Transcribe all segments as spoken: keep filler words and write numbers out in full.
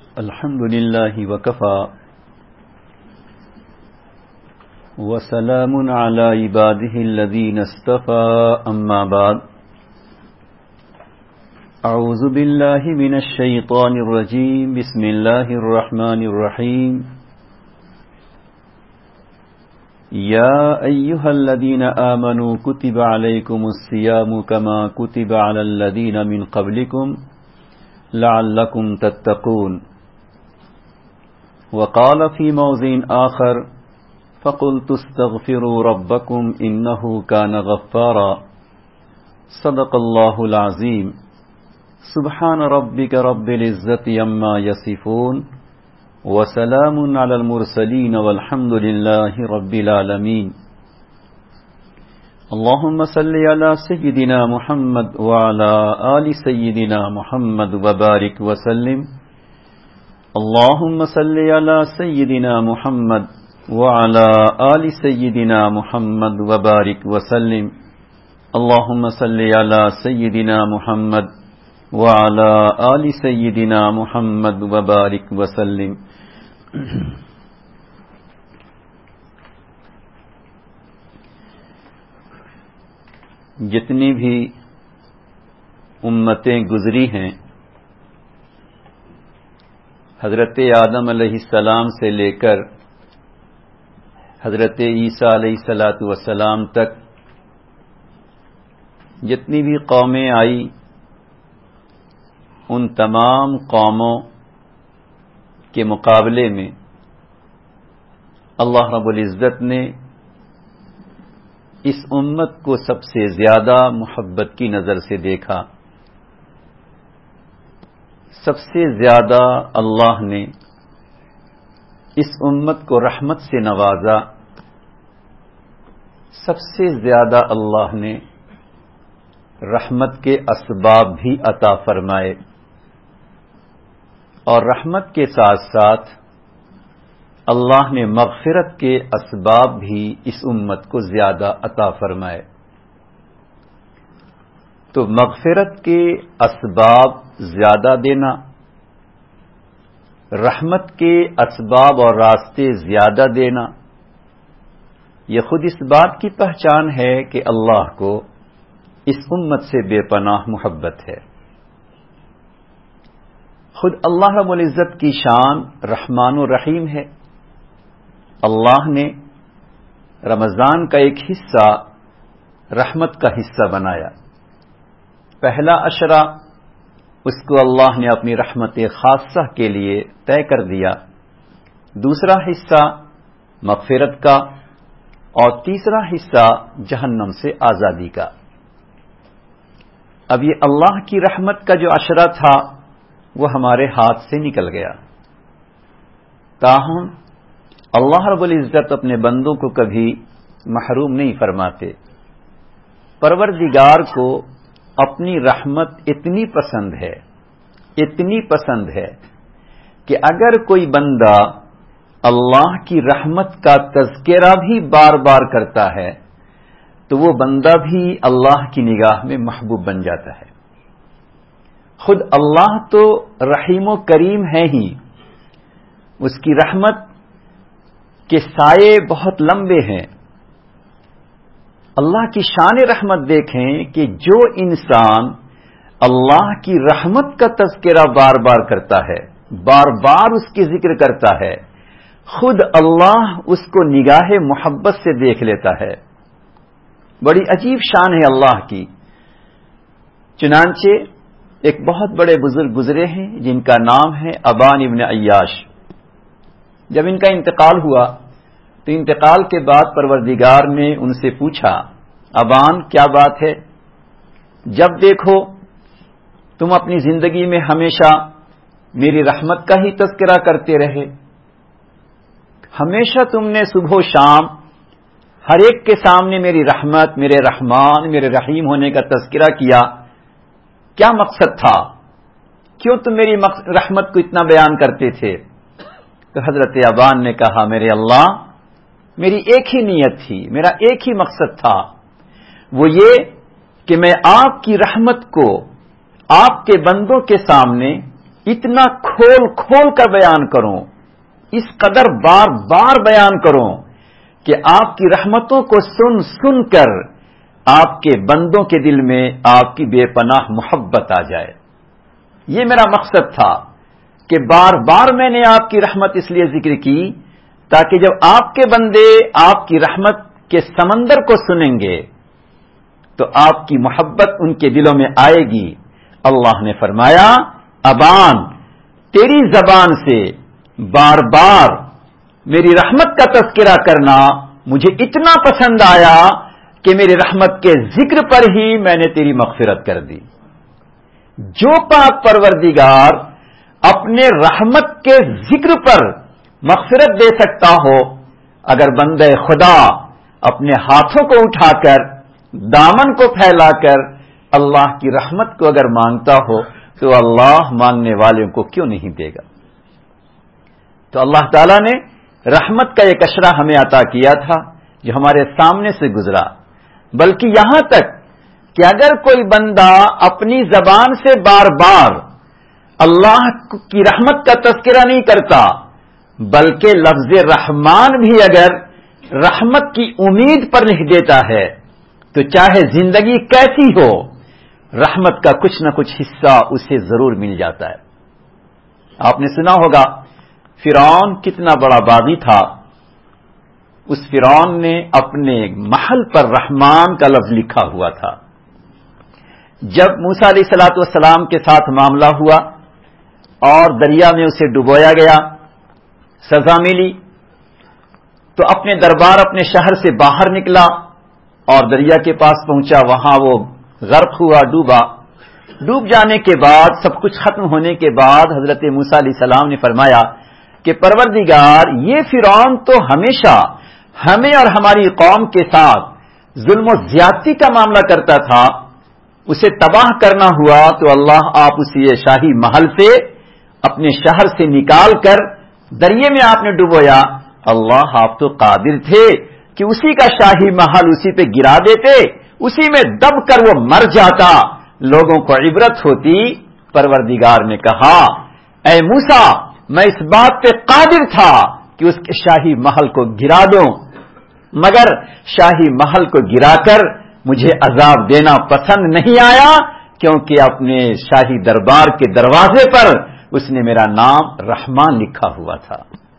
الحمد لله وكفى وسلام على عباده الذين اصطفى أما بعد أعوذ بالله من الشيطان الرجيم بسم الله الرحمن الرحيم يا أيها الذين آمنوا كتب عليكم الصيام كما كتب على الذين من قبلكم لعلكم تتقون وقال في موضع آخر فقلت استغفروا ربكم إنه كان غفارا صدق الله العظيم سبحان ربك رب العزة عما يصفون وسلام على المرسلين والحمد لله رب العالمين اللهم صل على سيدنا محمد وعلى آل سيدنا محمد وبارك وسلم اللهم صل على سيدنا محمد وعلى آل سيدنا محمد وبارك وسلم اللهم صل على سيدنا محمد وعلى آل سيدنا محمد وبارك وسلم جتنی بھی امتیں گزری ہیں حضرت آدم علیہ السلام سے لے کر حضرت عیسیٰ علیہ الصلاۃ والسلام تک جتنی بھی قومیں آئی ان تمام قوموں کے مقابلے میں اللہ رب العزت نے اس امت کو سب سے زیادہ محبت کی نظر سے دیکھا. سب سے زیادہ اللہ نے اس امت کو رحمت سے نوازا. سب سے زیادہ اللہ نے رحمت کے اسباب بھی عطا فرمائے اور رحمت کے ساتھ ساتھ اللہ نے مغفرت کے اسباب بھی اس امت کو زیادہ عطا فرمائے. تو مغفرت کے اسباب زیادہ دینا، رحمت کے اسباب اور راستے زیادہ دینا، یہ خود اس بات کی پہچان ہے کہ اللہ کو اس امت سے بے پناہ محبت ہے. خود اللہ رب العزت کی شان رحمان و رحیم ہے. اللہ نے رمضان کا ایک حصہ رحمت کا حصہ بنایا. پہلا عشرہ اس کو اللہ نے اپنی رحمت خاصہ کے لیے طے کر دیا، دوسرا حصہ مغفرت کا اور تیسرا حصہ جہنم سے آزادی کا. اب یہ اللہ کی رحمت کا جو عشرہ تھا وہ ہمارے ہاتھ سے نکل گیا. تاہم اللہ رب العزت اپنے بندوں کو کبھی محروم نہیں فرماتے. پروردگار کو اپنی رحمت اتنی پسند ہے اتنی پسند ہے کہ اگر کوئی بندہ اللہ کی رحمت کا تذکرہ بھی بار بار کرتا ہے تو وہ بندہ بھی اللہ کی نگاہ میں محبوب بن جاتا ہے. خود اللہ تو رحیم و کریم ہے ہی، اس کی رحمت کے سائے بہت لمبے ہیں. اللہ کی شان رحمت دیکھیں کہ جو انسان اللہ کی رحمت کا تذکرہ بار بار کرتا ہے، بار بار اس کی ذکر کرتا ہے، خود اللہ اس کو نگاہ محبت سے دیکھ لیتا ہے. بڑی عجیب شان ہے اللہ کی. چنانچہ ایک بہت بڑے بزرگ گزرے ہیں جن کا نام ہے ابان ابن عیاش. جب ان کا انتقال ہوا تو انتقال کے بعد پروردگار نے ان سے پوچھا، ابان کیا بات ہے؟ جب دیکھو تم اپنی زندگی میں ہمیشہ میری رحمت کا ہی تذکرہ کرتے رہے، ہمیشہ تم نے صبح و شام ہر ایک کے سامنے میری رحمت، میرے رحمان، میرے رحیم ہونے کا تذکرہ کیا، کیا مقصد تھا؟ کیوں تم میری رحمت کو اتنا بیان کرتے تھے؟ تو حضرت ابان نے کہا، میرے اللہ، میری ایک ہی نیت تھی، میرا ایک ہی مقصد تھا، وہ یہ کہ میں آپ کی رحمت کو آپ کے بندوں کے سامنے اتنا کھول کھول کر بیان کروں، اس قدر بار بار بیان کروں کہ آپ کی رحمتوں کو سن سن کر آپ کے بندوں کے دل میں آپ کی بے پناہ محبت آ جائے۔ یہ میرا مقصد تھا کہ بار بار میں نے آپ کی رحمت اس لیے ذکر کی تاکہ جب آپ کے بندے آپ کی رحمت کے سمندر کو سنیں گے تو آپ کی محبت ان کے دلوں میں آئے گی۔ اللہ نے فرمایا ابان تیری زبان سے بار بار میری رحمت کا تذکرہ کرنا مجھے اتنا پسند آیا کہ میری رحمت کے ذکر پر ہی میں نے تیری مغفرت کر دی۔ جو پاک پروردگار اپنے رحمت کے ذکر پر مغفرت دے سکتا ہو، اگر بندہ خدا اپنے ہاتھوں کو اٹھا کر دامن کو پھیلا کر اللہ کی رحمت کو اگر مانگتا ہو تو اللہ مانگنے والوں کو کیوں نہیں دے گا؟ تو اللہ تعالیٰ نے رحمت کا ایک اشرہ ہمیں عطا کیا تھا جو ہمارے سامنے سے گزرا، بلکہ یہاں تک کہ اگر کوئی بندہ اپنی زبان سے بار بار اللہ کی رحمت کا تذکرہ نہیں کرتا بلکہ لفظ رحمان بھی اگر رحمت کی امید پر لکھ دیتا ہے تو چاہے زندگی کیسی ہو رحمت کا کچھ نہ کچھ حصہ اسے ضرور مل جاتا ہے۔ آپ نے سنا ہوگا فرعون کتنا بڑا باغی تھا، اس فرعون نے اپنے محل پر رحمان کا لفظ لکھا ہوا تھا۔ جب موسیٰ علیہ الصلوۃ والسلام کے ساتھ معاملہ ہوا اور دریا میں اسے ڈبویا گیا، سزا ملی، تو اپنے دربار اپنے شہر سے باہر نکلا اور دریا کے پاس پہنچا، وہاں وہ غرق ہوا، ڈوبا۔ ڈوب جانے کے بعد سب کچھ ختم ہونے کے بعد حضرت موسیٰ علیہ السلام نے فرمایا کہ پروردگار یہ فرعون تو ہمیشہ ہمیں اور ہماری قوم کے ساتھ ظلم و زیادتی کا معاملہ کرتا تھا، اسے تباہ کرنا ہوا تو اللہ آپ اسے شاہی محل سے اپنے شہر سے نکال کر دریا میں آپ نے ڈبویا۔ اللہ آپ تو قادر تھے کہ اسی کا شاہی محل اسی پہ گرا دیتے، اسی میں دب کر وہ مر جاتا، لوگوں کو عبرت ہوتی۔ پروردگار نے کہا اے موسیٰ میں اس بات پہ قادر تھا کہ اس کے شاہی محل کو گرا دوں، مگر شاہی محل کو گرا کر مجھے عذاب دینا پسند نہیں آیا، کیونکہ اپنے شاہی دربار کے دروازے پر اس نے میرا نام رحمان لکھا ہوا تھا۔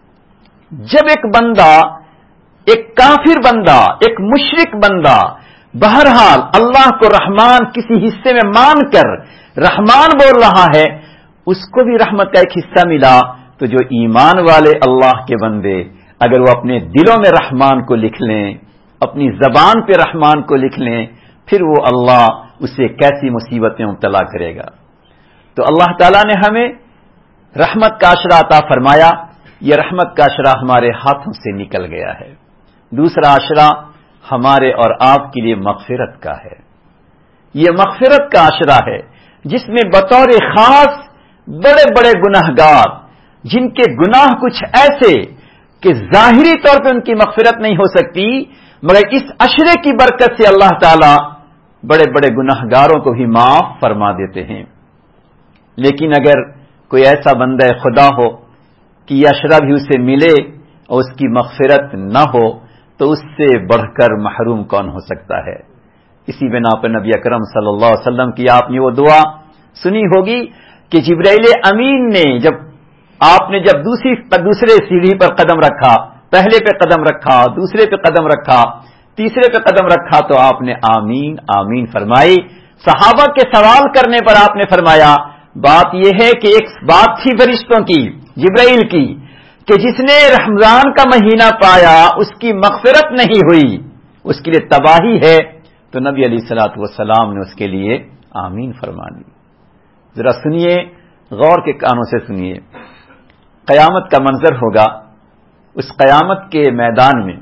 جب ایک بندہ، ایک کافر بندہ، ایک مشرک بندہ بہرحال اللہ کو رحمان کسی حصے میں مان کر رحمان بول رہا ہے، اس کو بھی رحمت کا ایک حصہ ملا، تو جو ایمان والے اللہ کے بندے اگر وہ اپنے دلوں میں رحمان کو لکھ لیں، اپنی زبان پہ رحمان کو لکھ لیں، پھر وہ اللہ اسے کیسی مصیبتیں مبتلا کرے گا۔ تو اللہ تعالیٰ نے ہمیں رحمت کا عشرہ عطا فرمایا، یہ رحمت کا عشرہ ہمارے ہاتھوں سے نکل گیا ہے۔ دوسرا عشرہ ہمارے اور آپ کے لیے مغفرت کا ہے۔ یہ مغفرت کا عشرہ ہے جس میں بطور خاص بڑے بڑے گناہگار جن کے گناہ کچھ ایسے کہ ظاہری طور پہ ان کی مغفرت نہیں ہو سکتی، مگر اس عشرے کی برکت سے اللہ تعالی بڑے بڑے گناہگاروں کو بھی معاف فرما دیتے ہیں۔ لیکن اگر کوئی ایسا بندہ خدا ہو کہ یہ عشرہ بھی اسے ملے اور اس کی مغفرت نہ ہو تو اس سے بڑھ کر محروم کون ہو سکتا ہے؟ اسی بنا پر نبی اکرم صلی اللہ علیہ وسلم کی آپ نے وہ دعا سنی ہوگی کہ جبرائیل امین نے جب آپ نے جب دوسری دوسرے سیڑھی پر قدم رکھا، پہلے پہ قدم رکھا، دوسرے پہ قدم رکھا، تیسرے پہ قدم رکھا، تو آپ نے آمین آمین فرمائی۔ صحابہ کے سوال کرنے پر آپ نے فرمایا بات یہ ہے کہ ایک بات تھی فرشتوں کی، جبرائیل کی، کہ جس نے رمضان کا مہینہ پایا اس کی مغفرت نہیں ہوئی، اس کے لیے تباہی ہے، تو نبی علیہ الصلوۃ والسلام نے اس کے لیے آمین فرما دی۔ ذرا سنیے، غور کے کانوں سے سنیے، قیامت کا منظر ہوگا۔ اس قیامت کے میدان میں،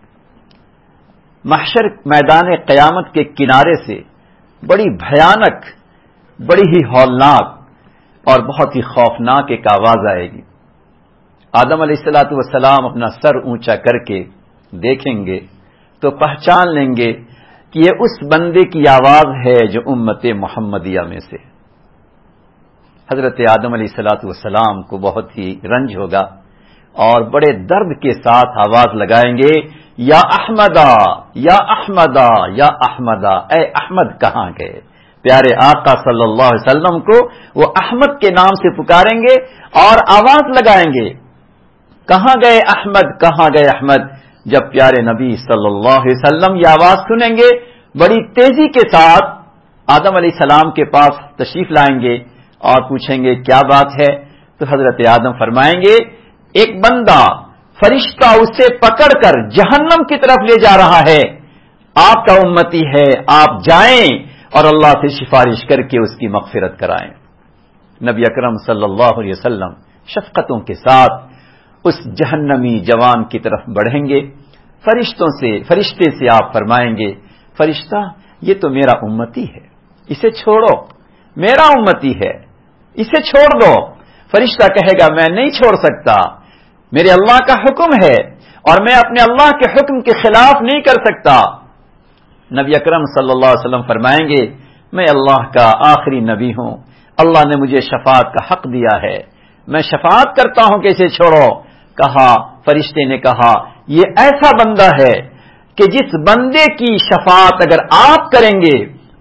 محشر میدان قیامت کے کنارے سے بڑی بھیانک، بڑی ہی ہولناک اور بہت ہی خوفناک ایک آواز آئے گی۔ آدم علیہ الصلوۃ والسلام اپنا سر اونچا کر کے دیکھیں گے تو پہچان لیں گے کہ یہ اس بندے کی آواز ہے جو امت محمدیہ میں سے۔ حضرت آدم علیہ الصلوۃ والسلام کو بہت ہی رنج ہوگا اور بڑے درد کے ساتھ آواز لگائیں گے، یا احمدا یا احمدا یا احمدا، اے احمد کہاں گئے؟ پیارے آقا صلی اللہ علیہ وسلم کو وہ احمد کے نام سے پکاریں گے اور آواز لگائیں گے، کہاں گئے احمد، کہاں گئے احمد؟ جب پیارے نبی صلی اللہ علیہ وسلم یہ آواز سنیں گے، بڑی تیزی کے ساتھ آدم علیہ السلام کے پاس تشریف لائیں گے اور پوچھیں گے کیا بات ہے؟ تو حضرت آدم فرمائیں گے، ایک بندہ فرشتہ اسے پکڑ کر جہنم کی طرف لے جا رہا ہے، آپ کا امتی ہے، آپ جائیں اور اللہ سے سفارش کر کے اس کی مغفرت کرائیں۔ نبی اکرم صلی اللہ علیہ وسلم شفقتوں کے ساتھ اس جہنمی جوان کی طرف بڑھیں گے، فرشتوں سے فرشتے سے آپ فرمائیں گے، فرشتہ یہ تو میرا امتی ہے، اسے چھوڑو، میرا امتی ہے، اسے چھوڑ دو۔ فرشتہ کہے گا میں نہیں چھوڑ سکتا، میرے اللہ کا حکم ہے اور میں اپنے اللہ کے حکم کے خلاف نہیں کر سکتا۔ نبی اکرم صلی اللہ علیہ وسلم فرمائیں گے، میں اللہ کا آخری نبی ہوں، اللہ نے مجھے شفاعت کا حق دیا ہے، میں شفاعت کرتا ہوں کہ اسے چھوڑو۔ کہا، فرشتے نے کہا، یہ ایسا بندہ ہے کہ جس بندے کی شفاعت اگر آپ کریں گے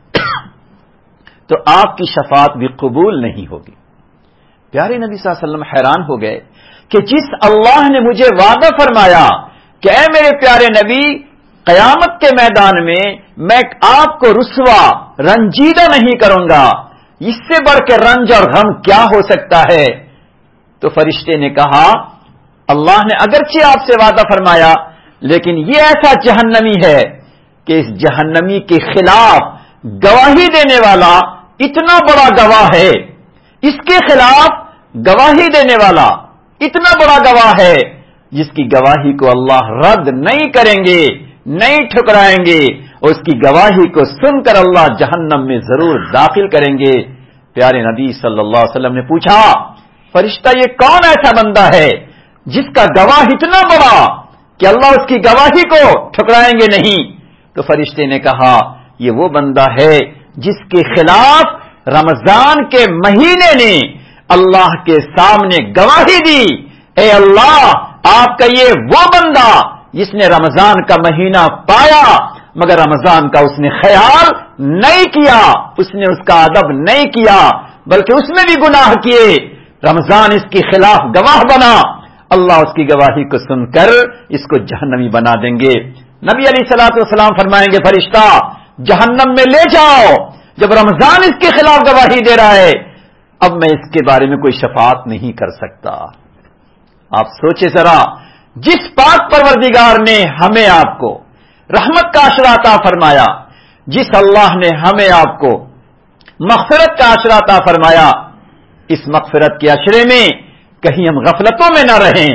تو آپ کی شفاعت بھی قبول نہیں ہوگی۔ پیارے نبی صلی اللہ علیہ وسلم حیران ہو گئے کہ جس اللہ نے مجھے وعدہ فرمایا کہ اے میرے پیارے نبی، قیامت کے میدان میں میں آپ کو رسوا رنجیدہ نہیں کروں گا، اس سے بڑھ کے رنج اور غم کیا ہو سکتا ہے؟ تو فرشتے نے کہا، اللہ نے اگرچہ آپ سے وعدہ فرمایا لیکن یہ ایسا جہنمی ہے کہ اس جہنمی کے خلاف گواہی دینے والا اتنا بڑا گواہ ہے، اس کے خلاف گواہی دینے والا اتنا بڑا گواہ ہے جس کی گواہی کو اللہ رد نہیں کریں گے، نہیں ٹھکرائیں گے، اور اس کی گواہی کو سن کر اللہ جہنم میں ضرور داخل کریں گے۔ پیارے نبی صلی اللہ علیہ وسلم نے پوچھا، فرشتہ یہ کون ایسا بندہ ہے جس کا گواہ اتنا بڑا کہ اللہ اس کی گواہی کو ٹھکرائیں گے نہیں؟ تو فرشتے نے کہا، یہ وہ بندہ ہے جس کے خلاف رمضان کے مہینے نے اللہ کے سامنے گواہی دی، اے اللہ آپ کا یہ وہ بندہ جس نے رمضان کا مہینہ پایا مگر رمضان کا اس نے خیال نہیں کیا، اس نے اس کا ادب نہیں کیا بلکہ اس میں بھی گناہ کیے، رمضان اس کے خلاف گواہ بنا، اللہ اس کی گواہی کو سن کر اس کو جہنمی بنا دیں گے۔ نبی علیہ الصلوۃ والسلام فرمائیں گے، فرشتہ جہنم میں لے جاؤ، جب رمضان اس کے خلاف گواہی دے رہا ہے اب میں اس کے بارے میں کوئی شفاعت نہیں کر سکتا۔ آپ سوچے ذرا، جس پاک پروردگار نے ہمیں آپ کو رحمت کا عشرہ عطا فرمایا، جس اللہ نے ہمیں آپ کو مغفرت کا عشرہ عطا فرمایا، اس مغفرت کے عشرے میں کہیں ہم غفلتوں میں نہ رہیں،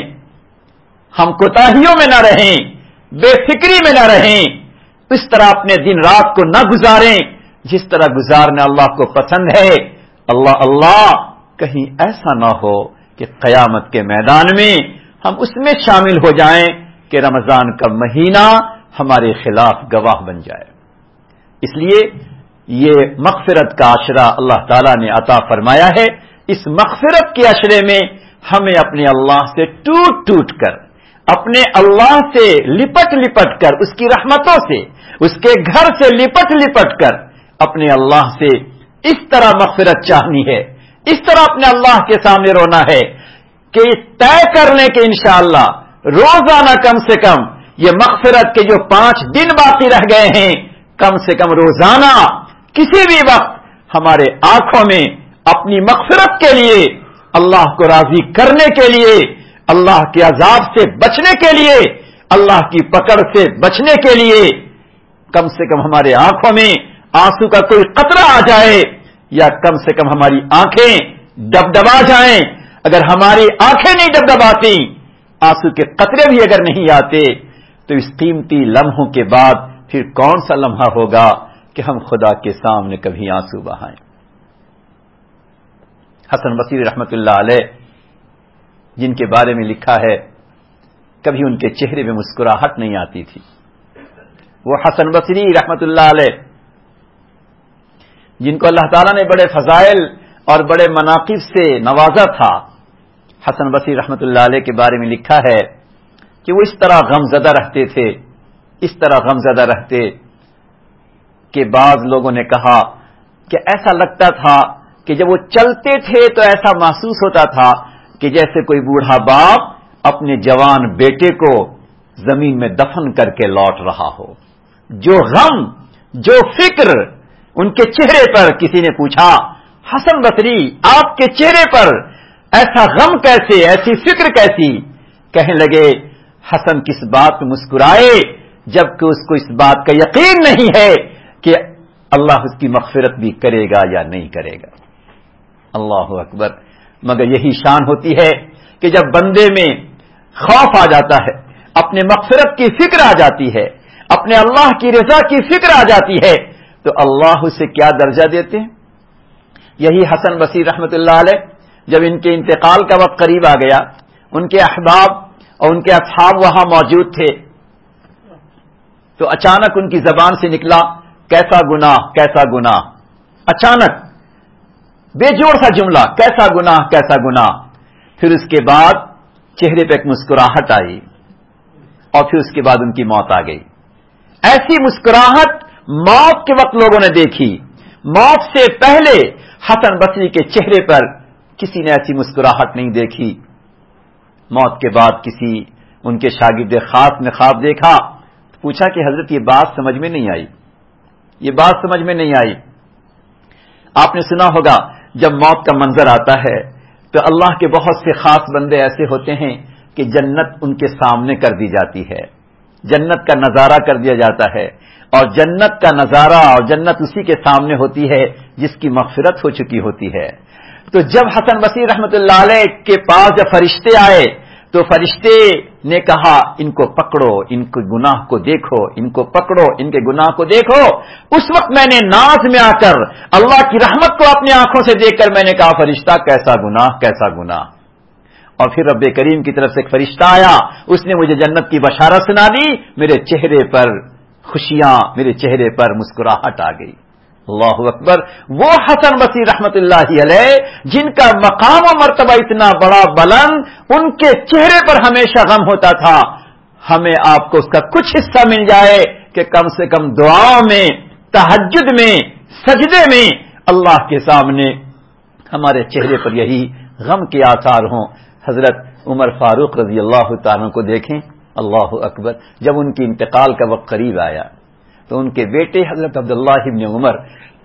ہم کوتاہیوں میں نہ رہیں، بے فکری میں نہ رہیں، اس طرح اپنے دن رات کو نہ گزاریں جس طرح گزارنا اللہ کو پسند ہے۔ اللہ اللہ کہیں ایسا نہ ہو کہ قیامت کے میدان میں ہم اس میں شامل ہو جائیں کہ رمضان کا مہینہ ہمارے خلاف گواہ بن جائے۔ اس لیے یہ مغفرت کا عشرہ اللہ تعالیٰ نے عطا فرمایا ہے، اس مغفرت کے عشرے میں ہمیں اپنے اللہ سے ٹوٹ ٹوٹ کر، اپنے اللہ سے لپٹ لپٹ کر، اس کی رحمتوں سے، اس کے گھر سے لپٹ لپٹ کر اپنے اللہ سے اس طرح مغفرت چاہنی ہے، اس طرح اپنے اللہ کے سامنے رونا ہے کہ طے کر لیں کہ انشاءاللہ روزانہ کم سے کم یہ مغفرت کے جو پانچ دن باقی رہ گئے ہیں، کم سے کم روزانہ کسی بھی وقت ہمارے آنکھوں میں اپنی مغفرت کے لیے، اللہ کو راضی کرنے کے لیے، اللہ کے عذاب سے بچنے کے لیے، اللہ کی پکڑ سے بچنے کے لیے کم سے کم ہمارے آنکھوں میں آنسو کا کوئی قطرہ آ جائے، یا کم سے کم ہماری آنکھیں ڈبڈبا جائیں۔ اگر ہماری آنکھیں نہیں ڈبڈباتی، آنسو کے قطرے بھی اگر نہیں آتے، تو اس قیمتی لمحوں کے بعد پھر کون سا لمحہ ہوگا کہ ہم خدا کے سامنے کبھی آنسو بہائیں۔ حسن بصری رحمت اللہ علیہ، جن کے بارے میں لکھا ہے کبھی ان کے چہرے میں مسکراہٹ نہیں آتی تھی، وہ حسن بصری رحمت اللہ علیہ جن کو اللہ تعالیٰ نے بڑے فضائل اور بڑے مناقب سے نوازا تھا. حسن بصری رحمت اللہ علیہ کے بارے میں لکھا ہے کہ وہ اس طرح غم زدہ رہتے تھے, اس طرح غم زدہ رہتے کہ بعض لوگوں نے کہا کہ ایسا لگتا تھا کہ جب وہ چلتے تھے تو ایسا محسوس ہوتا تھا کہ جیسے کوئی بوڑھا باپ اپنے جوان بیٹے کو زمین میں دفن کر کے لوٹ رہا ہو. جو غم, جو فکر ان کے چہرے پر. کسی نے پوچھا حسن بصری آپ کے چہرے پر ایسا غم کیسے, ایسی فکر کیسی؟ کہنے لگے حسن کس بات میں مسکرائے جبکہ اس کو اس بات کا یقین نہیں ہے کہ اللہ اس کی مغفرت بھی کرے گا یا نہیں کرے گا. اللہ اکبر. مگر یہی شان ہوتی ہے کہ جب بندے میں خوف آ جاتا ہے, اپنے مغفرت کی فکر آ جاتی ہے, اپنے اللہ کی رضا کی فکر آ جاتی ہے, تو اللہ اسے کیا درجہ دیتے ہیں. یہی حسن بصری رحمت اللہ علیہ جب ان کے انتقال کا وقت قریب آ گیا, ان کے احباب اور ان کے اصحاب وہاں موجود تھے, تو اچانک ان کی زبان سے نکلا کیسا گناہ, کیسا گناہ. اچانک بے جوڑ سا جملہ, کیسا گناہ, کیسا گناہ. پھر اس کے بعد چہرے پہ ایک مسکراہٹ آئی اور پھر اس کے بعد ان کی موت آ گئی. ایسی مسکراہٹ موت کے وقت لوگوں نے دیکھی. موت سے پہلے حسن بصری کے چہرے پر کسی نے ایسی مسکراہٹ نہیں دیکھی. موت کے بعد کسی ان کے شاگرد خاص نے خواب دیکھا, پوچھا کہ حضرت یہ بات سمجھ میں نہیں آئی, یہ بات سمجھ میں نہیں آئی. آپ نے سنا ہوگا جب موت کا منظر آتا ہے تو اللہ کے بہت سے خاص بندے ایسے ہوتے ہیں کہ جنت ان کے سامنے کر دی جاتی ہے, جنت کا نظارہ کر دیا جاتا ہے, اور جنت کا نظارہ اور جنت اسی کے سامنے ہوتی ہے جس کی مغفرت ہو چکی ہوتی ہے. تو جب حسن بصری رحمت اللہ علیہ کے پاس جب فرشتے آئے تو فرشتے نے کہا ان کو پکڑو, ان کے گناہ کو دیکھو, ان کو پکڑو, ان کے گناہ کو دیکھو. اس وقت میں نے ناز میں آ کر اللہ کی رحمت کو اپنی آنکھوں سے دیکھ کر میں نے کہا فرشتہ کیسا گناہ, کیسا گناہ. اور پھر رب کریم کی طرف سے ایک فرشتہ آیا, اس نے مجھے جنت کی بشارت سنا دی. میرے چہرے پر خوشیاں, میرے چہرے پر مسکراہٹ آ گئی. اللہ اکبر. وہ حسن بصری رحمت اللہ علیہ جن کا مقام و مرتبہ اتنا بڑا بلند, ان کے چہرے پر ہمیشہ غم ہوتا تھا. ہمیں آپ کو اس کا کچھ حصہ مل جائے کہ کم سے کم دعاؤں میں, تہجد میں, سجدے میں اللہ کے سامنے ہمارے چہرے پر یہی غم کے آثار ہوں. حضرت عمر فاروق رضی اللہ تعالیٰ کو دیکھیں. اللہ اکبر. جب ان کے انتقال کا وقت قریب آیا تو ان کے بیٹے حضرت عبداللہ ابن عمر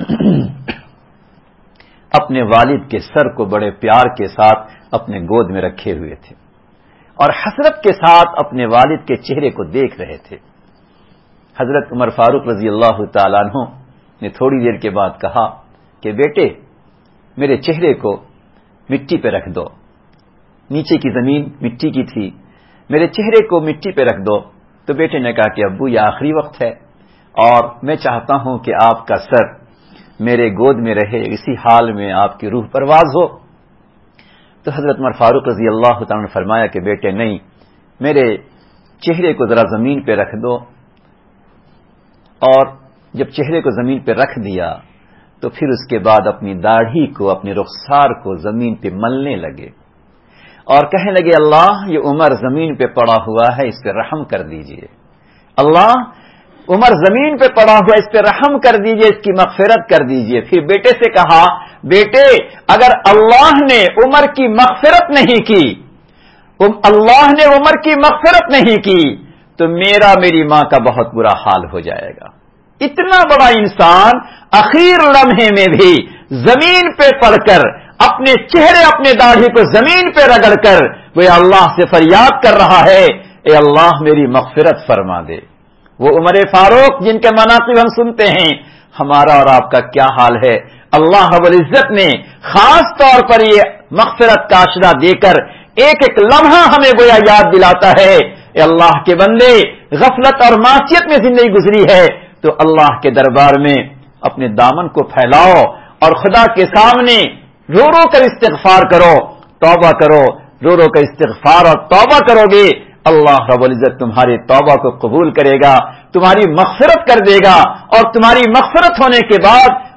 اپنے والد کے سر کو بڑے پیار کے ساتھ اپنے گود میں رکھے ہوئے تھے اور حسرت کے ساتھ اپنے والد کے چہرے کو دیکھ رہے تھے. حضرت عمر فاروق رضی اللہ تعالیٰ عنہ نے تھوڑی دیر کے بعد کہا کہ بیٹے میرے چہرے کو مٹی پہ رکھ دو. نیچے کی زمین مٹی کی تھی, میرے چہرے کو مٹی پہ رکھ دو. تو بیٹے نے کہا کہ ابو یہ آخری وقت ہے اور میں چاہتا ہوں کہ آپ کا سر میرے گود میں رہے, اسی حال میں آپ کی روح پرواز ہو. تو حضرت عمر فاروق رضی اللہ تعالیٰ نے فرمایا کہ بیٹے نہیں, میرے چہرے کو ذرا زمین پہ رکھ دو. اور جب چہرے کو زمین پہ رکھ دیا تو پھر اس کے بعد اپنی داڑھی کو, اپنے رخسار کو زمین پہ ملنے لگے اور کہنے لگے اللہ یہ عمر زمین پہ پڑا ہوا ہے, اس پہ رحم کر دیجئے. اللہ عمر زمین پہ پڑا ہوا, اس پہ رحم کر دیجئے, اس کی مغفرت کر دیجئے. پھر بیٹے سے کہا بیٹے اگر اللہ نے عمر کی مغفرت نہیں کی, اللہ نے عمر کی مغفرت نہیں کی تو میرا میری ماں کا بہت برا حال ہو جائے گا. اتنا بڑا انسان اخیر لمحے میں بھی زمین پہ پڑ کر اپنے چہرے, اپنے داڑھی کو زمین پہ رگڑ کر وہ اللہ سے فریاد کر رہا ہے اے اللہ میری مغفرت فرما دے. وہ عمر فاروق جن کے مناقب ہم سنتے ہیں, ہمارا اور آپ کا کیا حال ہے. اللہ رب العزت نے خاص طور پر یہ مغفرت کا اشرہ دے کر ایک ایک لمحہ ہمیں گویا یاد دلاتا ہے اے اللہ کے بندے غفلت اور معصیت میں زندگی گزری ہے تو اللہ کے دربار میں اپنے دامن کو پھیلاؤ اور خدا کے سامنے رو رو کر استغفار کرو, توبہ کرو. رو رو کر استغفار اور توبہ کرو گے اللہ رب العزت تمہاری توبہ کو قبول کرے گا, تمہاری مغفرت کر دے گا, اور تمہاری مغفرت ہونے کے بعد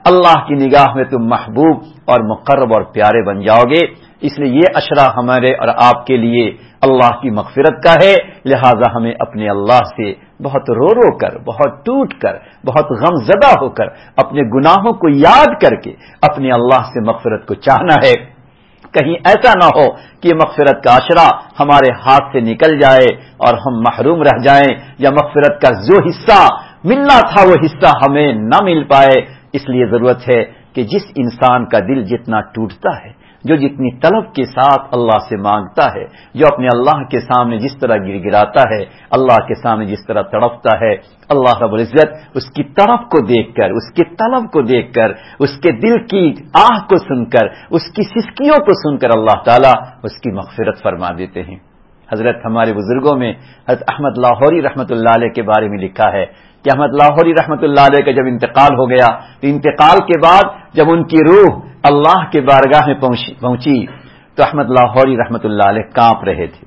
اللہ کی نگاہ میں تم محبوب اور مقرب اور پیارے بن جاؤ گے. اس لیے یہ اشرا ہمارے اور آپ کے لیے اللہ کی مغفرت کا ہے. لہذا ہمیں اپنے اللہ سے بہت رو رو کر، بہت ٹوٹ کر، بہت غم زدہ ہو کر، اپنے گناہوں کو یاد کر کے اپنے اللہ سے مغفرت کو چاہنا ہے. کہیں ایسا نہ ہو کہ یہ مغفرت کا اشرا ہمارے ہاتھ سے نکل جائے اور ہم محروم رہ جائیں، یا مغفرت کا جو حصہ ملنا تھا وہ حصہ ہمیں نہ مل پائے. اس لیے ضرورت ہے کہ جس انسان کا دل جتنا ٹوٹتا ہے، جو جتنی طلب کے ساتھ اللہ سے مانگتا ہے، جو اپنے اللہ کے سامنے جس طرح گر گراتا ہے، اللہ کے سامنے جس طرح تڑپتا ہے، اللہ رب العزت اس کی طرف کو دیکھ کر، اس کے طلب کو دیکھ کر، اس کے دل کی آہ کو سن کر، اس کی سسکیوں کو سن کر اللہ تعالیٰ اس کی مغفرت فرما دیتے ہیں. حضرت ہمارے بزرگوں میں حضرت احمد لاہوری رحمۃ اللہ علیہ کے بارے میں لکھا ہے کہ احمد لاہوری رحمۃ اللہ علیہ کا جب انتقال ہو گیا تو انتقال کے بعد جب ان کی روح اللہ کے بارگاہ میں پہنچی تو احمد لاہوری رحمۃ اللہ علیہ کانپ رہے تھے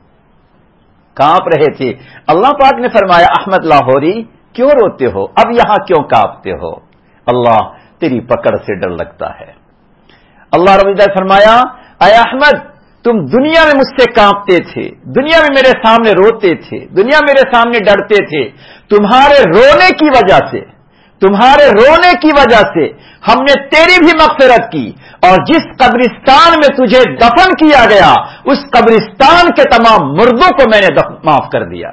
کانپ رہے تھے اللہ پاک نے فرمایا احمد لاہوری کیوں روتے ہو، اب یہاں کیوں کانپتے ہو؟ اللہ تیری پکڑ سے ڈر لگتا ہے. اللہ رب العزت فرمایا اے احمد تم دنیا میں مجھ سے کانپتے تھے، دنیا میں میرے سامنے روتے تھے، دنیا میرے سامنے ڈرتے تھے. تمہارے رونے کی وجہ سے تمہارے رونے کی وجہ سے ہم نے تیری بھی مغفرت کی، اور جس قبرستان میں تجھے دفن کیا گیا اس قبرستان کے تمام مردوں کو میں نے معاف کر دیا.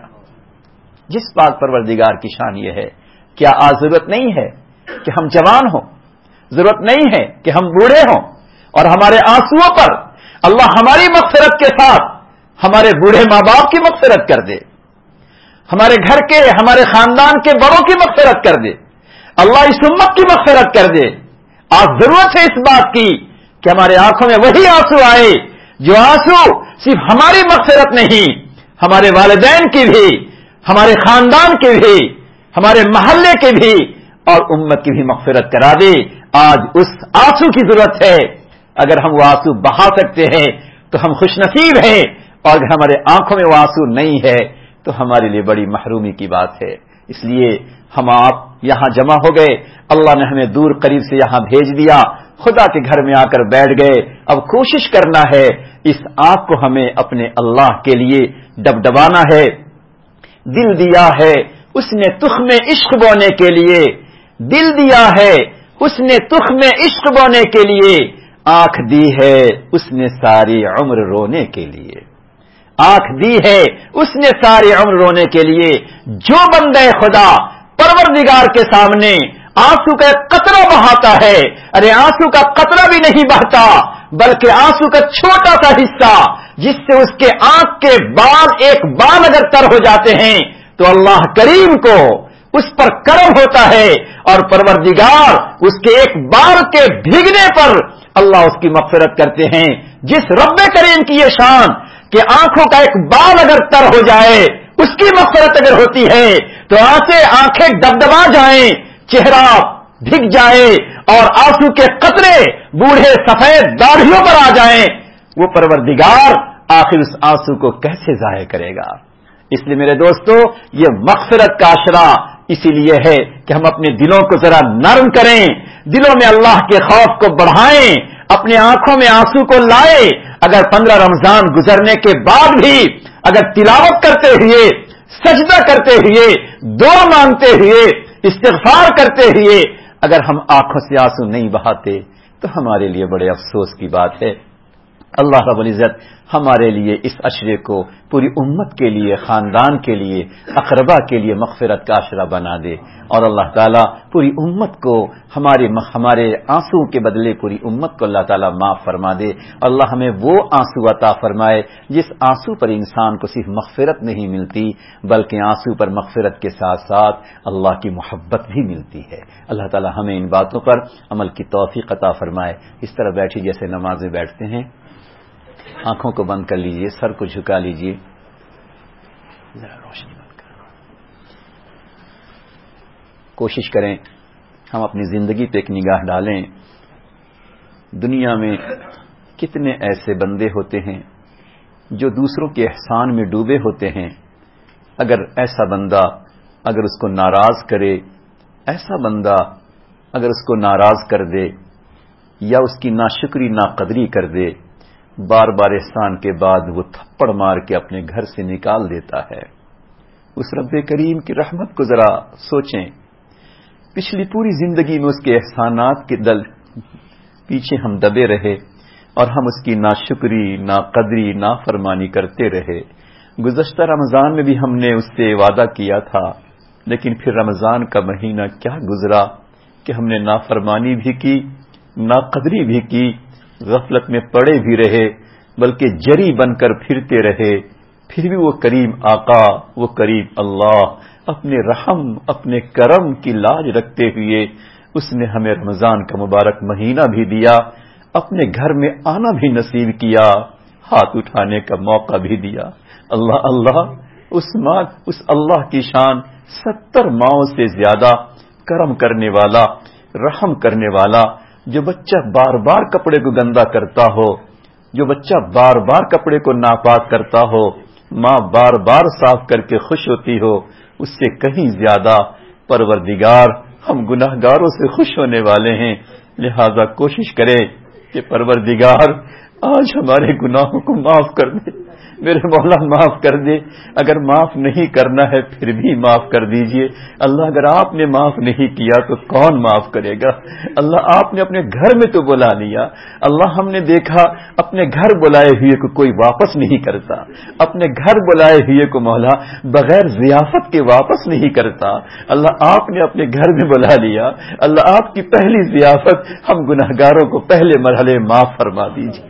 جس پاک پروردگار کی شان یہ ہے. کیا آج ضرورت نہیں ہے کہ ہم جوان ہوں، ضرورت نہیں ہے کہ ہم بوڑھے ہوں اور ہمارے آنسوؤں پر اللہ ہماری مغفرت کے ساتھ ہمارے بوڑھے ماں باپ کی مغفرت کر دے، ہمارے گھر کے ہمارے خاندان کے بڑوں کی مغفرت کر دے، اللہ اس امت کی مغفرت کر دے. آج ضرورت ہے اس بات کی کہ ہمارے آنکھوں میں وہی آنسو آئے جو آنسو صرف ہماری مغفرت نہیں، ہمارے والدین کی بھی، ہمارے خاندان کے بھی، ہمارے محلے کے بھی اور امت کی بھی مغفرت کرا دے. آج اس آنسو کی ضرورت ہے. اگر ہم وہ آنسو بہا سکتے ہیں تو ہم خوش نصیب ہیں، اور اگر ہمارے آنکھوں میں وہ آنسو نہیں ہے تو ہمارے لیے بڑی محرومی کی بات ہے. اس لیے ہم آپ یہاں جمع ہو گئے، اللہ نے ہمیں دور قریب سے یہاں بھیج دیا، خدا کے گھر میں آ کر بیٹھ گئے. اب کوشش کرنا ہے اس آگ کو ہمیں اپنے اللہ کے لیے ڈبڈبانا ہے. دل دیا ہے اس نے تخم عشق بونے کے لیے، دل دیا ہے اس نے تخم عشق بونے کے لیے، آنکھ دی ہے اس نے ساری عمر رونے کے لیے، آنکھ دی ہے اس نے ساری عمر رونے کے لیے. جو بندے خدا پروردگار کے سامنے آنسو کا ایک قطرہ بہاتا ہے، ارے آنسو کا قطرہ بھی نہیں بہتا بلکہ آنسو کا چھوٹا سا حصہ جس سے اس کے آنکھ کے بال ایک بال اگر تر ہو جاتے ہیں تو اللہ کریم کو اس پر کرم ہوتا ہے، اور پروردگار اس کے ایک بال کے بھیگنے پر اللہ اس کی مغفرت کرتے ہیں. جس رب کریم کی یہ شان کہ آنکھوں کا ایک بال اگر تر ہو جائے اس کی مغفرت اگر ہوتی ہے تو آنسے آنکھیں ڈبڈبا جائیں، چہرہ بھگ جائے اور آنسو کے قطرے بوڑھے سفید داڑھیوں پر آ جائیں، وہ پروردگار آخر اس آنسو کو کیسے ضائع کرے گا؟ اس لیے میرے دوستو یہ مغفرت کا اشرا اسی لیے ہے کہ ہم اپنے دلوں کو ذرا نرم کریں، دلوں میں اللہ کے خوف کو بڑھائیں، اپنے آنکھوں میں آنسو کو لائیں. اگر پندرہ رمضان گزرنے کے بعد بھی اگر تلاوت کرتے ہوئے، سجدہ کرتے ہوئے، دعا مانگتے ہوئے، استغفار کرتے ہوئے اگر ہم آنکھوں سے آنسو نہیں بہاتے تو ہمارے لیے بڑے افسوس کی بات ہے. اللہ رب العزت ہمارے لیے اس اشرے کو پوری امت کے لیے، خاندان کے لیے، اقربا کے لیے مغفرت کا اشرا بنا دے، اور اللہ تعالیٰ پوری امت کو ہمارے ہمارے آنسو کے بدلے پوری امت کو اللہ تعالیٰ معاف فرما دے. اللہ ہمیں وہ آنسو عطا فرمائے جس آنسو پر انسان کو صرف مغفرت نہیں ملتی بلکہ آنسو پر مغفرت کے ساتھ ساتھ اللہ کی محبت بھی ملتی ہے. اللہ تعالیٰ ہمیں ان باتوں پر عمل کی توفیق عطا فرمائے. اس طرح بیٹھی جیسے نماز میں بیٹھتے ہیں، آنکھوں کو بند کر لیجئے، سر کو جھکا لیجئے، ذرا روشنی بند کر. کوشش کریں ہم اپنی زندگی پہ ایک نگاہ ڈالیں. دنیا میں کتنے ایسے بندے ہوتے ہیں جو دوسروں کے احسان میں ڈوبے ہوتے ہیں. اگر ایسا بندہ اگر اس کو ناراض کرے، ایسا بندہ اگر اس کو ناراض کر دے یا اس کی ناشکری ناقدری کر دے، بار بار احسان کے بعد وہ تھپڑ مار کے اپنے گھر سے نکال دیتا ہے۔ اس رب کریم کی رحمت کو ذرا سوچیں، پچھلی پوری زندگی میں اس کے احسانات کے دل پیچھے ہم دبے رہے اور ہم اس کی ناشکری ناقدری نافرمانی کرتے رہے۔ گزشتہ رمضان میں بھی ہم نے اس سے وعدہ کیا تھا، لیکن پھر رمضان کا مہینہ کیا گزرا کہ ہم نے نافرمانی بھی کی، ناقدری بھی کی، غفلت میں پڑے بھی رہے، بلکہ جری بن کر پھرتے رہے۔ پھر بھی وہ کریم آقا، وہ کریم اللہ اپنے رحم اپنے کرم کی لاج رکھتے ہوئے اس نے ہمیں رمضان کا مبارک مہینہ بھی دیا، اپنے گھر میں آنا بھی نصیب کیا، ہاتھ اٹھانے کا موقع بھی دیا۔ اللہ اللہ، اس ماں اس اللہ کی شان ستر ماؤں سے زیادہ کرم کرنے والا، رحم کرنے والا، جو بچہ بار بار کپڑے کو گندا کرتا ہو، جو بچہ بار بار کپڑے کو ناپاک کرتا ہو، ماں بار بار صاف کر کے خوش ہوتی ہو، اس سے کہیں زیادہ پروردگار ہم گناہگاروں سے خوش ہونے والے ہیں۔ لہذا کوشش کرے کہ پروردگار آج ہمارے گناہوں کو معاف کر دے، میرے مولا معاف کر دے۔ اگر معاف نہیں کرنا ہے پھر بھی معاف کر دیجئے اللہ، اگر آپ نے معاف نہیں کیا تو کون معاف کرے گا؟ اللہ آپ نے اپنے گھر میں تو بلا لیا، اللہ ہم نے دیکھا اپنے گھر بلائے ہوئے کو کوئی واپس نہیں کرتا، اپنے گھر بلائے ہوئے کو مولا بغیر ضیافت کے واپس نہیں کرتا۔ اللہ آپ نے اپنے گھر میں بلا لیا، اللہ آپ کی پہلی ضیافت ہم گناہگاروں کو پہلے مرحلے معاف فرما دیجیے۔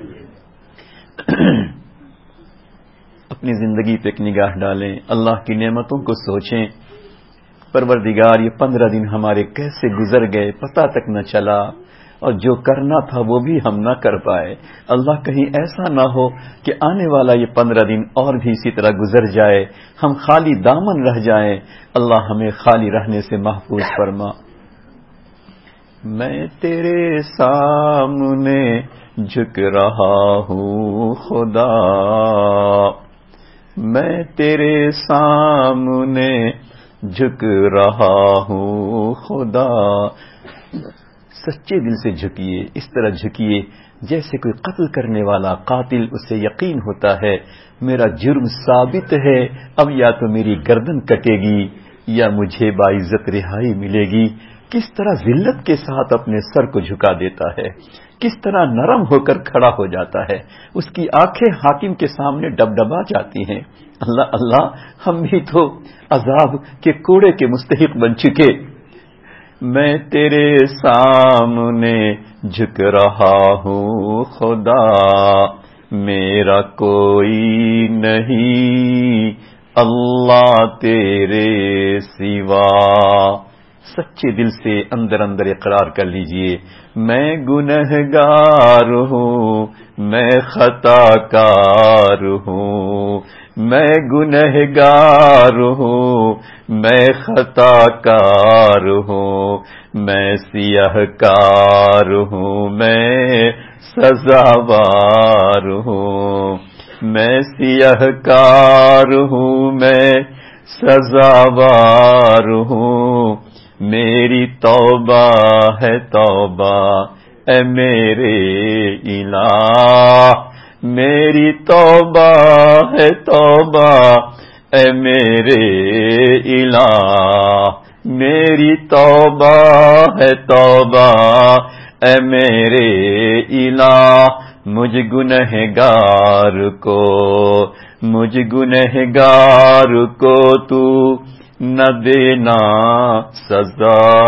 اپنی زندگی پہ ایک نگاہ ڈالیں، اللہ کی نعمتوں کو سوچیں۔ پروردگار یہ پندرہ دن ہمارے کیسے گزر گئے پتہ تک نہ چلا، اور جو کرنا تھا وہ بھی ہم نہ کر پائے۔ اللہ کہیں ایسا نہ ہو کہ آنے والا یہ پندرہ دن اور بھی اسی طرح گزر جائے، ہم خالی دامن رہ جائیں۔ اللہ ہمیں خالی رہنے سے محفوظ فرما۔ میں تیرے سامنے جھک رہا ہوں خدا، میں تیرے سامنے جھک رہا ہوں خدا۔ سچے دل سے جھکیے، اس طرح جھکیے جیسے کوئی قتل کرنے والا قاتل، اسے یقین ہوتا ہے میرا جرم ثابت ہے، اب یا تو میری گردن کٹے گی یا مجھے باعزت رہائی ملے گی۔ کس طرح ذلت کے ساتھ اپنے سر کو جھکا دیتا ہے، کس طرح نرم ہو کر کھڑا ہو جاتا ہے، اس کی آنکھیں حاکم کے سامنے ڈبڈبا جاتی ہیں۔ اللہ اللہ، ہم بھی تو عذاب کے کوڑے کے مستحق بن چکے۔ میں تیرے سامنے جھک رہا ہوں خدا، میرا کوئی نہیں اللہ تیرے سوا۔ سچے دل سے اندر اندر اقرار کر لیجئے، میں گنہگار ہوں، میں خطا کار ہوں، میں گنہگار ہوں، میں خطا کار ہوں، میں سیاہ کار ہوں، میں سزاوار ہوں، میں سیاہ کار ہوں، میں سزاوار ہوں، میری توبہ ہے توبہ اے میرے الہ، میری توبہ ہے توبہ اے میرے الہ، میری توبہ ہے توبہ اے میرے الہ۔ مجھ گنہگار کو مجھ گنہگار کو تو نہ دینا سزا،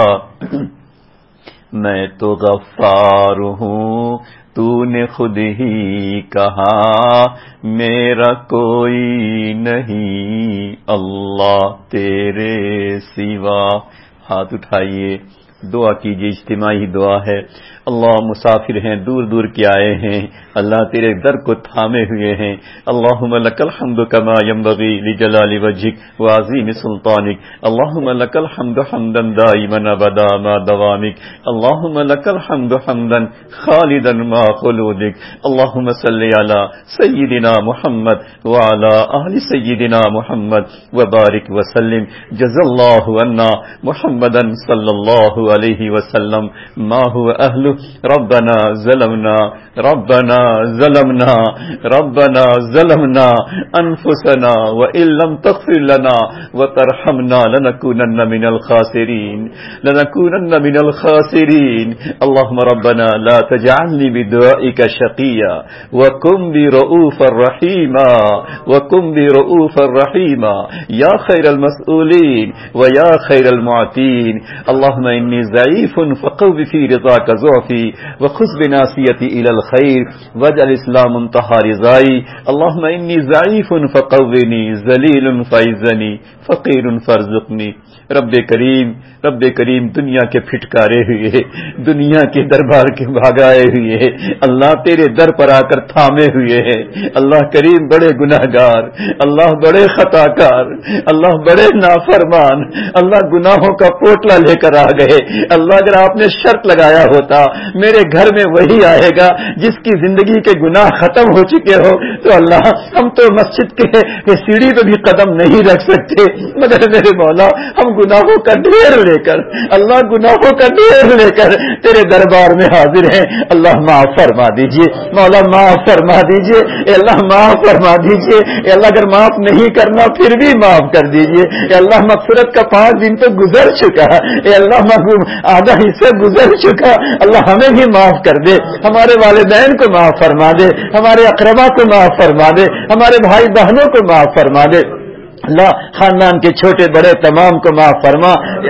میں تو غفار ہوں، تو نے خود ہی کہا میرا کوئی نہیں اللہ تیرے سوا۔ ہاتھ اٹھائیے، دعا کیجیے، اجتماعی دعا ہے۔ اللہ مسافر ہیں، دور دور کے آئے ہیں، اللہ تیرے در کو تھامے ہوئے ہیں۔ اللہم لک الحمد کما ینبغی لجلال وجہک وعظیم سلطانک، اللہم لک الحمد حمدا دائما ابدا ما دوامک، اللہم لک الحمد حمدا خالدا ما خلودک، اللہم صلی علی سیدنا محمد وعلی آل سیدنا محمد وبارک وسلم۔ جزا اللہ عنا محمدا صلی اللہ علیہ وسلم ما هو اہل ربنا ظلمنا ربنا ظلمنا ربنا ظلمنا انفسنا وان لم تغفر لنا وترحمنا لنكونن من الخاسرين لنكونن من الخاسرين اللهم ربنا لا تجعلني بدعائك شقيا وكن بي رؤوفا رحيما وكن بي رؤوفا رحيما يا خير المسؤولين ويا خير المعطين اللهم إني ضعيف فقو في رضاك ضعفي وخذ بناصيتي إلى الخير واجعل الإسلام منتهى رضاي اللهم إني ضعيف فقوّني ذليل فعزني فقير فارزقني رب کریم رب کریم دنیا کے پھٹکارے ہوئے دنیا کے دربار کے بھگائے ہوئے اللہ تیرے در پر آ کر تھامے ہوئے ہیں اللہ کریم بڑے گناہگار اللہ بڑے خطا کار اللہ بڑے نافرمان اللہ گناہوں کا پوٹلا لے کر آ گئے اللہ اگر آپ نے شرط لگایا ہوتا میرے گھر میں وہی آئے گا جس کی زندگی کے گناہ ختم ہو چکے ہو تو اللہ ہم تو مسجد کے سیڑھی پہ بھی قدم نہیں رکھ سکتے مگر میرے مولا ہم گناہوں کا ڈھیر لے کر اللہ گناہوں کا ڈھیر لے کر تیرے دربار میں حاضر ہیں اللہ معاف فرما دیجئے مولا معاف فرما دیجئے اے اللہ معاف فرما دیجئے اے اللہ اگر معاف نہیں کرنا پھر بھی معاف کر دیجئے اے اللہ مغفرت کا پانچ دن تو گزر چکا اے اللہ آدھا حصہ گزر چکا اللہ ہمیں بھی معاف کر دے ہمارے والدین کو معاف فرما دے ہمارے اقربا کو معاف فرما دے ہمارے بھائی بہنوں کو معاف فرما دے اللہ خاندان کے چھوٹے بڑے تمام کو معاف فرما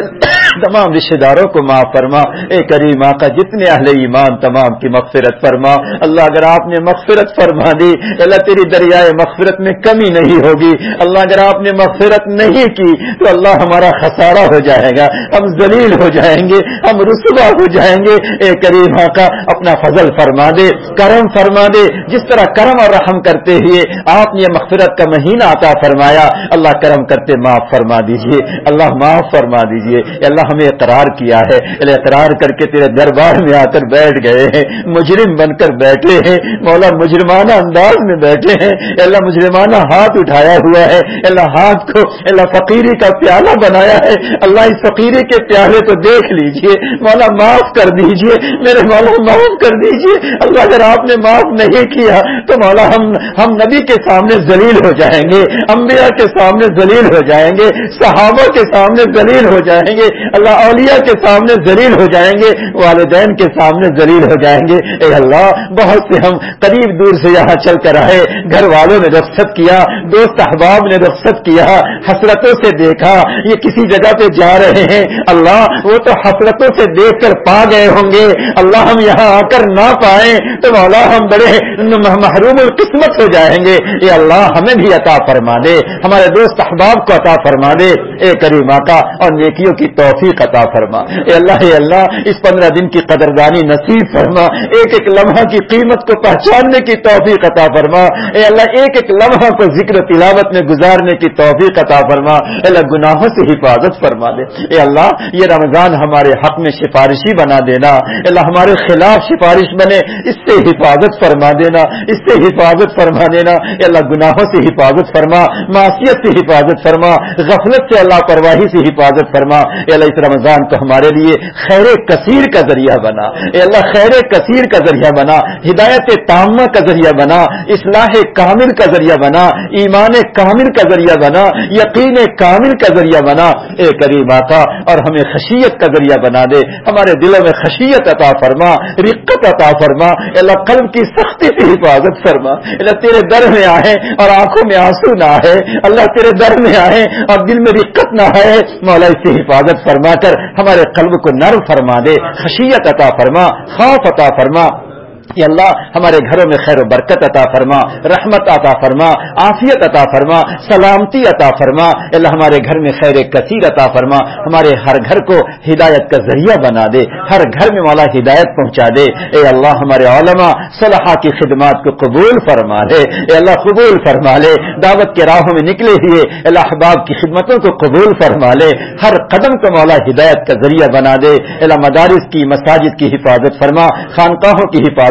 تمام رشتہ داروں کو معاف فرما اے کریم آقا جتنے اہل ایمان تمام کی مغفرت فرما اللہ اگر آپ نے مغفرت فرما دی اللہ تیری دریائے مغفرت میں کمی نہیں ہوگی اللہ اگر آپ نے مغفرت نہیں کی تو اللہ ہمارا خسارہ ہو جائے گا ہم ذلیل ہو جائیں گے ہم رسوا ہو جائیں گے اے کریم آقا اپنا فضل فرما دے کرم فرما دے جس طرح کرم اور رحم کرتے ہوئے آپ نے مغفرت کا مہینہ عطا فرمایا اللہ کرم کرتے معاف فرما دیجئے اللہ معاف فرما دیجئے اللہ ہمیں اقرار کیا ہے اقرار کر کے تیرے دربار میں آ کر بیٹھ گئے ہیں مجرم بن کر بیٹھے ہیں مولا مجرمانہ انداز میں بیٹھے ہیں اللہ مجرمانہ ہاتھ اٹھایا ہوا ہے اللہ ہاتھ کو اللہ فقیری کا پیالہ بنایا ہے اللہ اس فقیری کے پیالے کو دیکھ لیجئے مولا معاف کر دیجئے میرے مولا معاف کر دیجئے اللہ اگر آپ نے معاف نہیں کیا تو مولا ہم ہم نبی کے سامنے ذلیل ہو جائیں گے انبیاء کے سامنے ذلیل ہو جائیں گے صحابہ کے سامنے ذلیل ہو جائیں گے اللہ اولیاء کے سامنے ذلیل ہو جائیں گے والدین کے سامنے ذلیل ہو جائیں گے اے اللہ بہت سے ہم قریب دور سے یہاں چل کر آئے گھر والوں نے رخصت کیا دوست احباب نے رخصت کیا حسرتوں سے دیکھا یہ کسی جگہ پہ جا رہے ہیں اللہ وہ تو حسرتوں سے دیکھ کر پا گئے ہوں گے اللہ ہم یہاں آ کر نہ پائیں تو مولا ہم بڑے محروم القسمت ہو جائیں گے اے اللہ ہمیں بھی عطا فرما دے ہمارے دوست احباب کو عطا فرما دے اے کریم آقا اور نیکیوں کی توفیق عطا فرما اے اللہ اے اللہ اس پندرہ دن کی قدردانی نصیب فرما ایک ایک لمحہ کی قیمت کو پہچاننے کی توفیق عطا فرما اے اللہ ایک ایک لمحہ کو ذکر تلاوت میں گزارنے کی توفیق عطا فرما اے اللہ گناہوں سے حفاظت فرما دے اے اللہ یہ رمضان ہمارے حق میں سفارشی بنا دینا اے اللہ ہمارے خلاف سفارش بنے اس سے حفاظت فرما دینا اس سے حفاظت فرما دینا اے اللہ گناہوں سے حفاظت فرما معصیت سے حفاظت فرما غفلت سے اللہ پرواہی سے حفاظت فرما اے اللہ اس رمضان کو ہمارے لیے خیر کثیر کا ذریعہ بنا اے اللہ خیر کثیر کا ذریعہ بنا ہدایت تامہ کا ذریعہ بنا اصلاح کامل کا ذریعہ بنا ایمان کامل کا ذریعہ بنا یقین کامل کا ذریعہ بنا اے کریم آقا اور ہمیں خشیت کا ذریعہ بنا دے ہمارے دلوں میں خشیت عطا فرما رقت عطا فرما اے اللہ قلب کی سختی سے حفاظت فرما اے اللہ تیرے در میں آئے اور آنکھوں میں آنسو نہ آئے اللہ تیرے در میں آئے اور دل میں رقت نہ آئے مولا اس سے حفاظت فرما کر ہمارے قلب کو نرم فرما دے خشیت عطا فرما خوف عطا فرما یا اللہ ہمارے گھروں میں خیر و برکت عطا فرما رحمت عطا فرما عافیت عطا فرما سلامتی عطا فرما اللہ ہمارے گھر میں خیر کثیر عطا فرما ہمارے ہر گھر کو ہدایت کا ذریعہ بنا دے ہر گھر میں مولا ہدایت پہنچا دے اے اللہ ہمارے علماء صلحاء کی خدمات کو قبول فرما لے اے اللہ قبول فرما لے دعوت کے راہوں میں نکلے ہوئے اللہ احباب کی خدمتوں کو قبول فرما لے ہر قدم کو مولا ہدایت کا ذریعہ بنا دے اللہ مدارس کی مساجد کی حفاظت فرما خانقاہوں کی حفاظت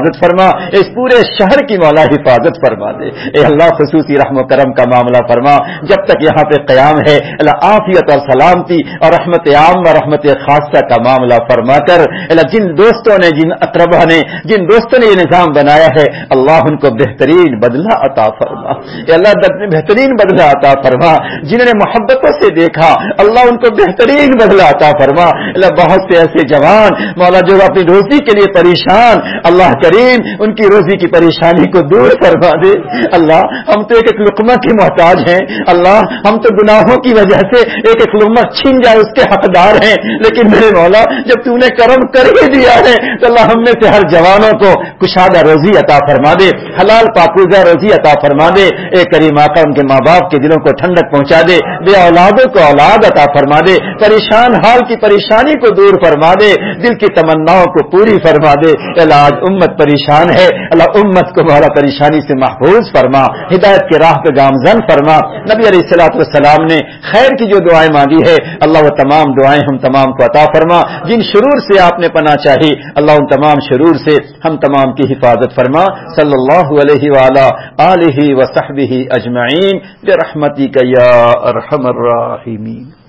حفاظت فرما، اس پورے شہر کی مولا حفاظت فرما دے۔ اے اللہ خصوصی رحم و کرم کا معاملہ فرما، جب تک یہاں پہ قیام ہے اللہ عافیت اور سلامتی اور رحمت عام و رحمت خاصہ کا معاملہ فرما کر، اللہ جن دوستوں نے، جن اقربا نے، جن دوستوں نے یہ نظام بنایا ہے اللہ ان کو بہترین بدلہ عطا فرما، اے اللہ بہترین بدلہ عطا فرما، جنہوں نے محبتوں سے دیکھا اللہ ان کو بہترین بدلہ عطا فرما۔ اللہ بہت سے ایسے جوان مولا جو اپنی روزی کے لیے پریشان، اللہ کریم ان کی روزی کی پریشانی کو دور فرما دے۔ اللہ ہم تو ایک ایک لقمہ کے محتاج ہیں، اللہ ہم تو گناہوں کی وجہ سے ایک ایک لقمہ چھین جائے اس کے حقدار ہیں، لیکن میرے مولا جب تو نے کرم کر ہی دیا ہے تو اللہ ہم میں سے ہر جوانوں کو کشادہ روزی عطا فرما دے، حلال پاکیزہ روزی عطا فرما دے۔ اے کریم آقا ان کے ماں باپ کے دلوں کو ٹھنڈک پہنچا دے، بے اولادوں کو اولاد عطا فرما دے، پریشان حال کی پریشانی کو دور فرما دے، دل کی تمناؤں کو پوری فرما دے۔ اللہ آج امت پریشان ہے، اللہ امت کو مولا پریشانی سے محفوظ فرما، ہدایت کے راہ پہ گامزن فرما۔ نبی علیہ الصلوۃ والسلام نے خیر کی جو دعائیں مانگی ہے اللہ وہ تمام دعائیں ہم تمام کو عطا فرما، جن شرور سے آپ نے پناہ چاہی اللہ ان تمام شرور سے ہم تمام کی حفاظت فرما۔ صلی اللہ علیہ وعلی آلہ وصحبہ اجمعین برحمتک یا ارحم الراحمین۔